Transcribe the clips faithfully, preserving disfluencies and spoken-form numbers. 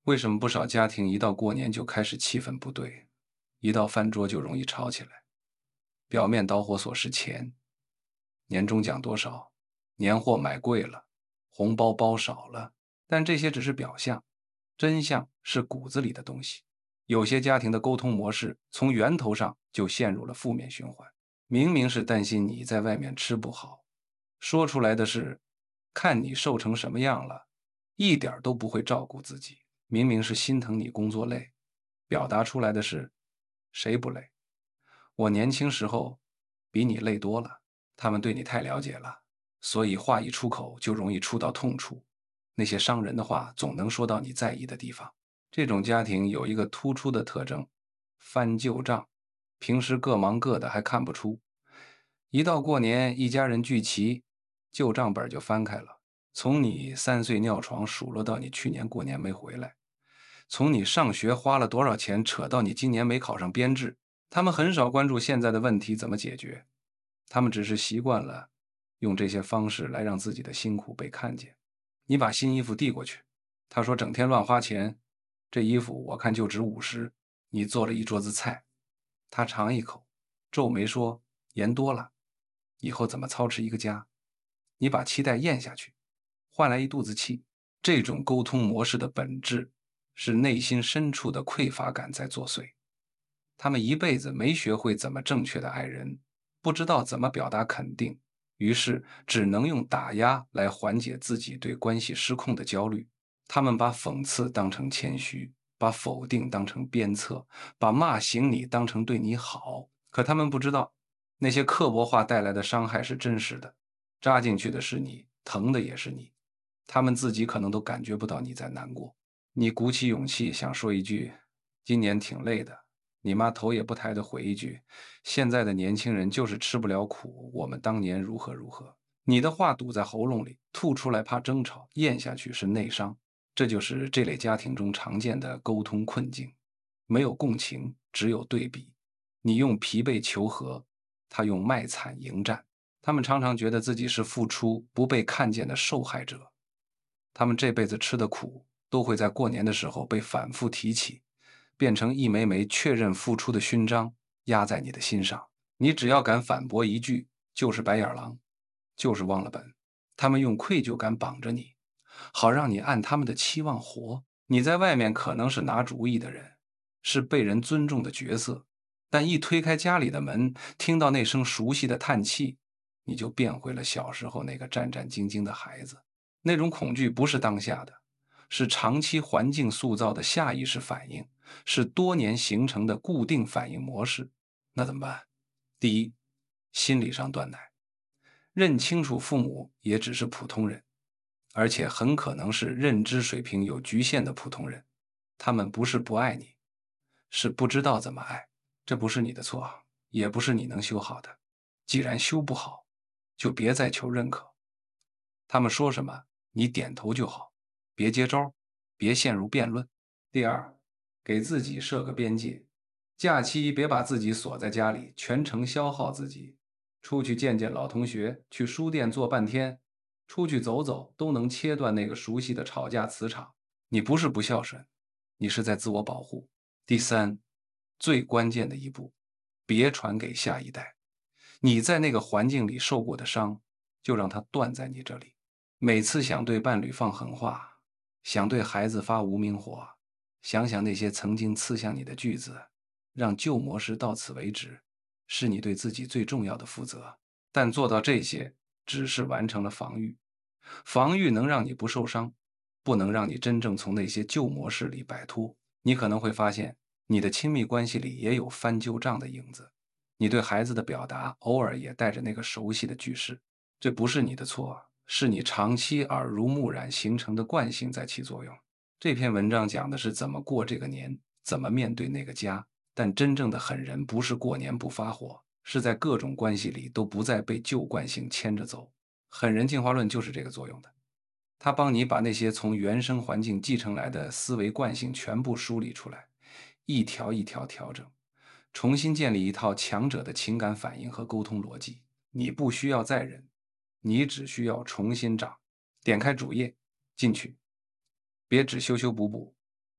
为什么不少家庭一到过年就开始气氛不对，一到饭桌就容易吵起来？表面导火索是钱，年终奖多少，年货买贵了，红包包少了，但这些只是表象，真相是骨子里的东西。有些家庭的沟通模式从源头上就陷入了负面循环。明明是担心你在外面吃不好，说出来的是看你瘦成什么样了，一点都不会照顾自己。明明是心疼你工作累，表达出来的是谁不累？我年轻时候比你累多了。他们对你太了解了，所以话一出口就容易触到痛处。那些伤人的话总能说到你在意的地方。这种家庭有一个突出的特征：翻旧账。平时各忙各的还看不出，一到过年一家人聚齐，旧账本就翻开了。从你三岁尿床数落到你去年过年没回来，从你上学花了多少钱扯到你今年没考上编制。他们很少关注现在的问题怎么解决，他们只是习惯了用这些方式来让自己的辛苦被看见。你把新衣服递过去，他说整天乱花钱，这衣服我看就值五十。你做了一桌子菜，他尝一口，皱眉说盐多了，以后怎么操持一个家？你把期待咽下去，换来一肚子气。这种沟通模式的本质是内心深处的匮乏感在作祟。他们一辈子没学会怎么正确的爱人，不知道怎么表达肯定，于是只能用打压来缓解自己对关系失控的焦虑。他们把讽刺当成谦虚，把否定当成鞭策，把骂醒你当成对你好。可他们不知道，那些刻薄话带来的伤害是真实的，扎进去的是你，疼的也是你。他们自己可能都感觉不到你在难过。你鼓起勇气想说一句今年挺累的，你妈头也不抬地回一句现在的年轻人就是吃不了苦，我们当年如何如何。你的话堵在喉咙里，吐出来怕争吵，咽下去是内伤。这就是这类家庭中常见的沟通困境。没有共情，只有对比。你用疲惫求和，他用卖惨迎战。他们常常觉得自己是付出不被看见的受害者。他们这辈子吃的苦都会在过年的时候被反复提起，变成一枚枚确认付出的勋章，压在你的心上。你只要敢反驳一句，就是白眼狼，就是忘了本。他们用愧疚感绑着你，好让你按他们的期望活。你在外面可能是拿主意的人，是被人尊重的角色，但一推开家里的门，听到那声熟悉的叹气，你就变回了小时候那个战战兢兢的孩子。那种恐惧不是当下的，是长期环境塑造的下意识反应，是多年形成的固定反应模式。那怎么办？第一，心理上断奶，认清楚父母也只是普通人，而且很可能是认知水平有局限的普通人。他们不是不爱你，是不知道怎么爱。这不是你的错，也不是你能修好的。既然修不好，就别再求认可。他们说什么，你点头就好，别接招，别陷入辩论。第二，给自己设个边界，假期别把自己锁在家里，全程消耗自己。出去见见老同学，去书店坐半天，出去走走，都能切断那个熟悉的吵架磁场。你不是不孝顺，你是在自我保护。第三，最关键的一步，别传给下一代。你在那个环境里受过的伤，就让它断在你这里。每次想对伴侣放狠话，想对孩子发无名火，想想那些曾经刺向你的句子，让旧模式到此为止，是你对自己最重要的负责。但做到这些，只是完成了防御。防御能让你不受伤，不能让你真正从那些旧模式里摆脱。你可能会发现，你的亲密关系里也有翻旧账的影子。你对孩子的表达偶尔也带着那个熟悉的句式，这不是你的错，是你长期耳濡目染形成的惯性在起作用。这篇文章讲的是怎么过这个年，怎么面对那个家，但真正的狠人不是过年不发火，是在各种关系里都不再被旧惯性牵着走。狠人进化论就是这个作用的，他帮你把那些从原生环境继承来的思维惯性全部梳理出来，一条一条调整，重新建立一套强者的情感反应和沟通逻辑。你不需要再忍，你只需要重新长。点开主页，进去，别只修修补补，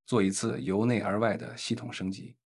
做一次由内而外的系统升级。